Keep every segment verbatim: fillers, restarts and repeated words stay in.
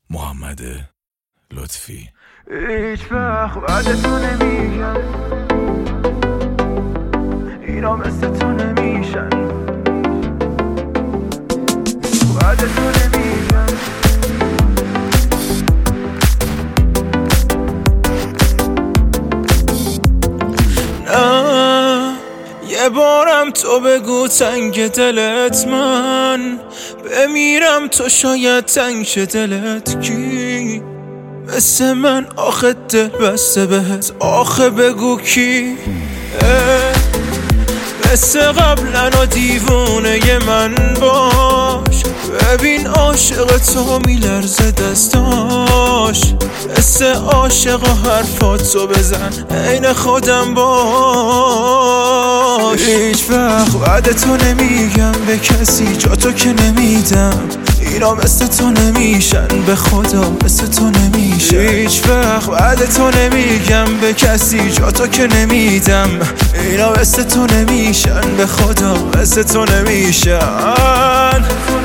محمد لطفی. هیچ وقت بعد تو نمیگم اینا مثل تو نمیشن، بعد تو نمیگم نه. یه بارم تو بگو تنگ دلت من بمیرم، تو شاید تنگ شه دلت کی مثل من، آخه دل بسته بهت، آخه بگو کی مثل قبلن و دیوونه من باش، ببین عاشق تو میلرزه دستاش، مثل عاشق و حرفاتو بزن عین خودم باش. هیچ وقت بعد تو نمیگم به کسی جا تو که نمیدم، اینا مثل تو نمیشن، به خدا مثل تو نمیشن. هیچ وقت بعد تو نمیگم به کسی جا تو که نمیدم، اینا مثل تو نمیشن، به خدا مثل تو نمیشن.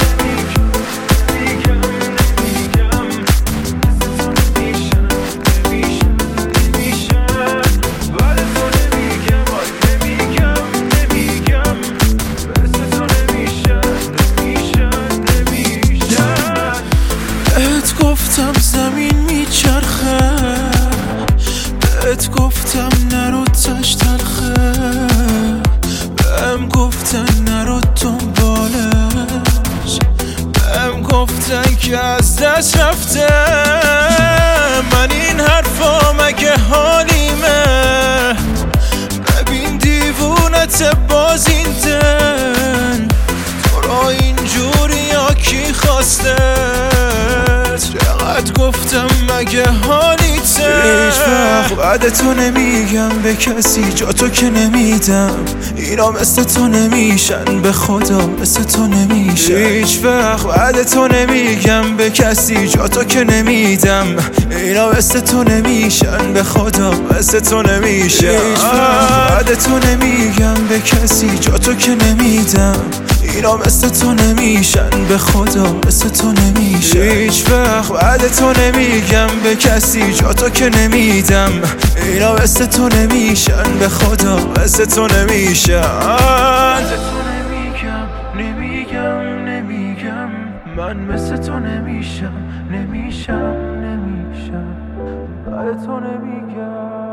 گفتم زمین میچرخه، بهت گفتم نرو تش تلخه، بهم گفتن نرو دنبالش، بهم گفتن که از دست رفته، من این حرفا مگه حالیمه، ببین دیوونت باز این دل، تو را اینجوری یا کی خواسته، چقدر گفتم مگه حالیته. هیچ وقت بعد تو نمیگم به کسی جا تو که نمیدم، اینا مثل تو نمیشن، به خدا مثل تو نمیشن. هیچ وقت بعد تو نمیگم به کسی جا تو که نمیدم، اینا مثل تو نمیشن، به خدا مثل تو نمیشن. هیچ وقت بعد تو نمیگم به کسی جا تو که نمیدم، اینا مثل تو نمیشن، به خدا مثل تو نمیشن. هیچ وقت بعد تو نمیگم به کسی جا تو که نمیدم، اینا مثل تو نمیشن، به خدا مثل تو نمیشن. نمیگم نمیگم نمیگم من مثل تو نمیشم، نمیشم نمیشم بعد تو نمیگم.